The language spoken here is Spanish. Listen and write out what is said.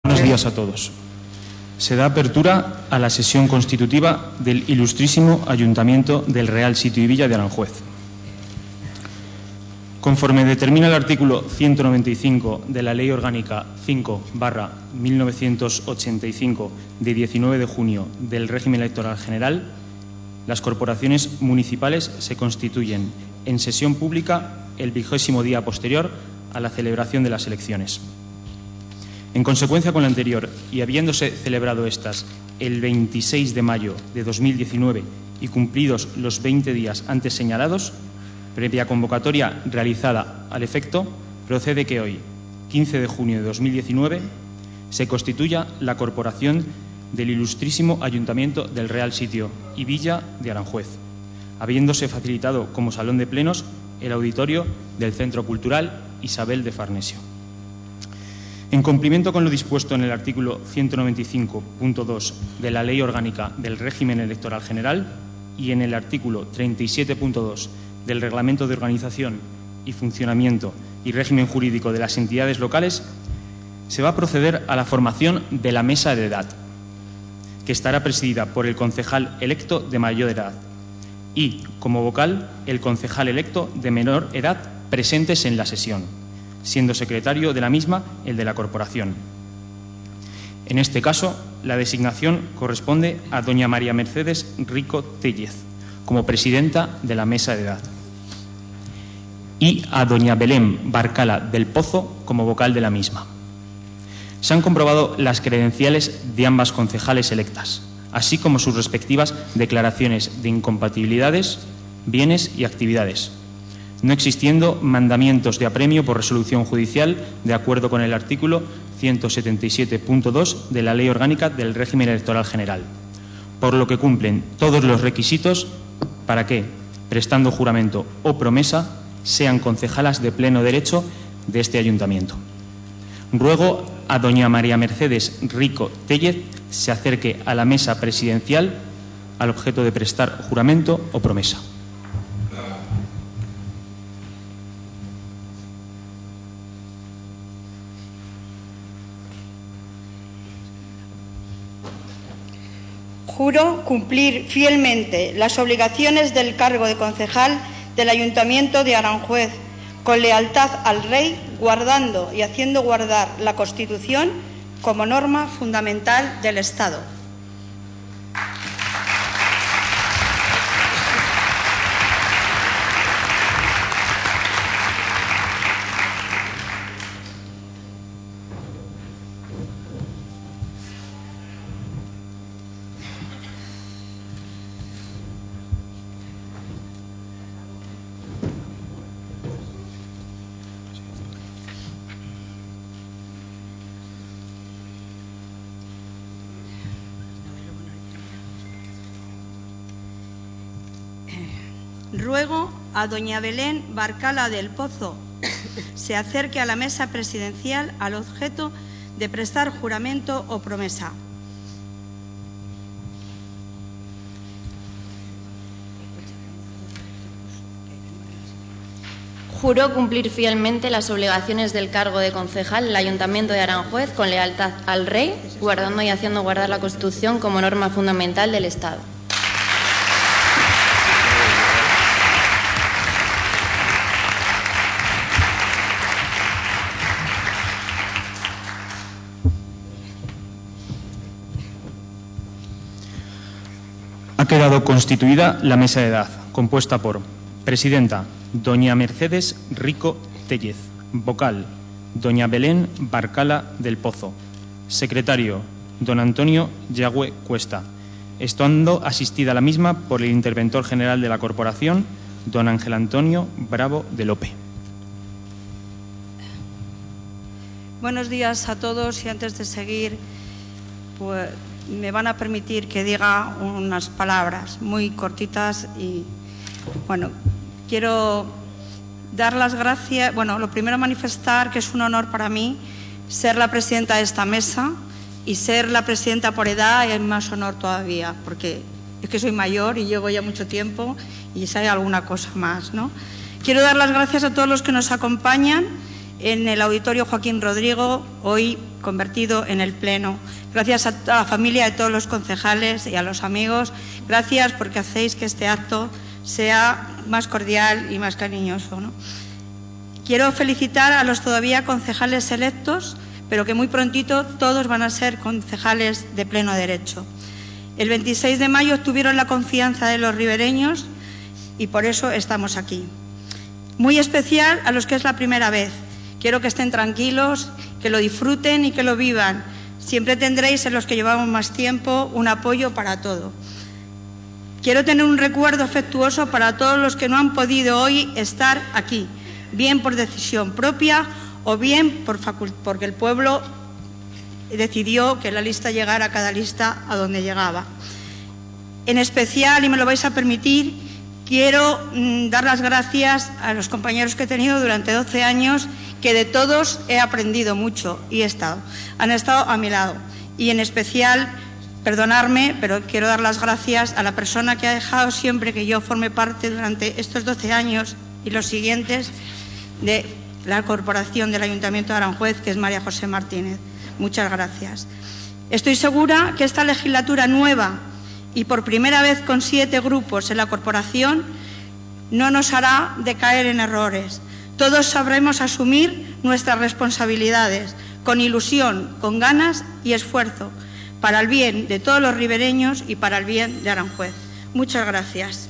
Buenos días a todos. Se da apertura a la sesión constitutiva del Ilustrísimo Ayuntamiento del Real Sitio y Villa de Aranjuez. Conforme determina el artículo 195 de la Ley Orgánica 5/1985 de 19 de junio del Régimen Electoral General, las corporaciones municipales se constituyen en sesión pública el 20º día posterior a la celebración de las elecciones. En consecuencia con lo anterior, y habiéndose celebrado estas el 26 de mayo de 2019 y cumplidos los 20 días antes señalados, previa convocatoria realizada al efecto, procede que hoy, 15 de junio de 2019, se constituya la corporación del Ilustrísimo Ayuntamiento del Real Sitio y Villa de Aranjuez, habiéndose facilitado como salón de plenos el auditorio del Centro Cultural Isabel de Farnesio. En cumplimiento con lo dispuesto en el artículo 195.2 de la Ley Orgánica del Régimen Electoral General y en el artículo 37.2 del Reglamento de Organización y Funcionamiento y Régimen Jurídico de las entidades locales, se va a proceder a la formación de la mesa de edad, que estará presidida por el concejal electo de mayor edad y, como vocal, el concejal electo de menor edad presentes en la sesión, siendo secretario de la misma el de la corporación. En este caso, la designación corresponde a doña María Mercedes Rico Tellez como presidenta de la mesa de edad y a doña Belén Barcala del Pozo como vocal de la misma. Se han comprobado las credenciales de ambas concejales electas, así como sus respectivas declaraciones de incompatibilidades, bienes y actividades, no existiendo mandamientos de apremio por resolución judicial de acuerdo con el artículo 177.2 de la Ley Orgánica del Régimen Electoral General, por lo que cumplen todos los requisitos para que, prestando juramento o promesa, sean concejalas de pleno derecho de este ayuntamiento. Ruego a doña María Mercedes Rico Tellez se acerque a la mesa presidencial al objeto de prestar juramento o promesa. Juro cumplir fielmente las obligaciones del cargo de concejal del Ayuntamiento de Aranjuez, con lealtad al Rey, guardando y haciendo guardar la Constitución como norma fundamental del Estado. Ruego a doña Belén Barcala del Pozo se acerque a la mesa presidencial al objeto de prestar juramento o promesa. Juro cumplir fielmente las obligaciones del cargo de concejal del Ayuntamiento de Aranjuez con lealtad al Rey, guardando y haciendo guardar la Constitución como norma fundamental del Estado. Ha quedado constituida la mesa de edad, compuesta por presidenta, doña Mercedes Rico Tellez, vocal, doña Belén Barcala del Pozo, secretario, don Antonio Yagüe Cuesta, estando asistida la misma por el interventor general de la corporación, don Ángel Antonio Bravo de Lope. Buenos días a todos, y antes de seguir, pues me van a permitir que diga unas palabras muy cortitas y, bueno, quiero dar las gracias. Bueno, lo primero, manifestar que es un honor para mí ser la presidenta de esta mesa, y ser la presidenta por edad es más honor todavía, porque es que soy mayor y llevo ya mucho tiempo y sabe alguna cosa más, ¿no? Quiero dar las gracias a todos los que nos acompañan en el Auditorio Joaquín Rodrigo, hoy convertido en el Pleno. Gracias a la familia de todos los concejales y a los amigos. Gracias porque hacéis que este acto sea más cordial y más cariñoso, ¿no? Quiero felicitar a los todavía concejales electos, pero que muy prontito todos van a ser concejales de pleno derecho. El 26 de mayo obtuvieron la confianza de los ribereños y por eso estamos aquí. Muy especial a los que es la primera vez. Quiero que estén tranquilos, que lo disfruten y que lo vivan. Siempre tendréis en los que llevamos más tiempo un apoyo para todo. Quiero tener un recuerdo afectuoso para todos los que no han podido hoy estar aquí, bien por decisión propia o bien porque el pueblo decidió que la lista llegara a cada lista a donde llegaba. En especial, y me lo vais a permitir, quiero dar las gracias a los compañeros que he tenido durante 12 años, que de todos he aprendido mucho y han estado a mi lado. Y en especial, perdonarme, pero quiero dar las gracias a la persona que ha dejado siempre que yo forme parte durante estos 12 años y los siguientes de la corporación del Ayuntamiento de Aranjuez, que es María José Martínez. Muchas gracias. Estoy segura que esta legislatura nueva y por primera vez con 7 grupos en la corporación no nos hará decaer en errores. Todos sabremos asumir nuestras responsabilidades con ilusión, con ganas y esfuerzo para el bien de todos los ribereños y para el bien de Aranjuez. Muchas gracias.